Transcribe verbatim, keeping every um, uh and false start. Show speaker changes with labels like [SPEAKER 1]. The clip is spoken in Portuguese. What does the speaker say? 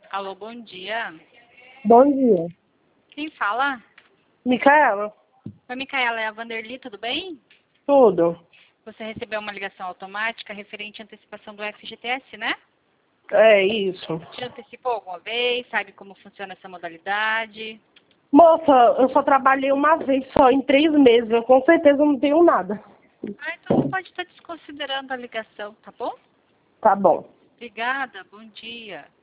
[SPEAKER 1] Alô, bom dia.
[SPEAKER 2] Bom dia.
[SPEAKER 1] Quem fala?
[SPEAKER 2] Micaela?
[SPEAKER 1] Oi, Micaela, é a Vanderly, tudo bem?
[SPEAKER 2] Tudo.
[SPEAKER 1] Você recebeu uma ligação automática referente à antecipação do F G T S, né?
[SPEAKER 2] É isso.
[SPEAKER 1] Já antecipou alguma vez? Sabe como funciona essa modalidade?
[SPEAKER 2] Moça, eu só trabalhei uma vez só, em três meses. Eu com certeza não tenho nada.
[SPEAKER 1] Ah, então você pode estar desconsiderando a ligação, tá bom?
[SPEAKER 2] Tá bom.
[SPEAKER 1] Obrigada, bom dia.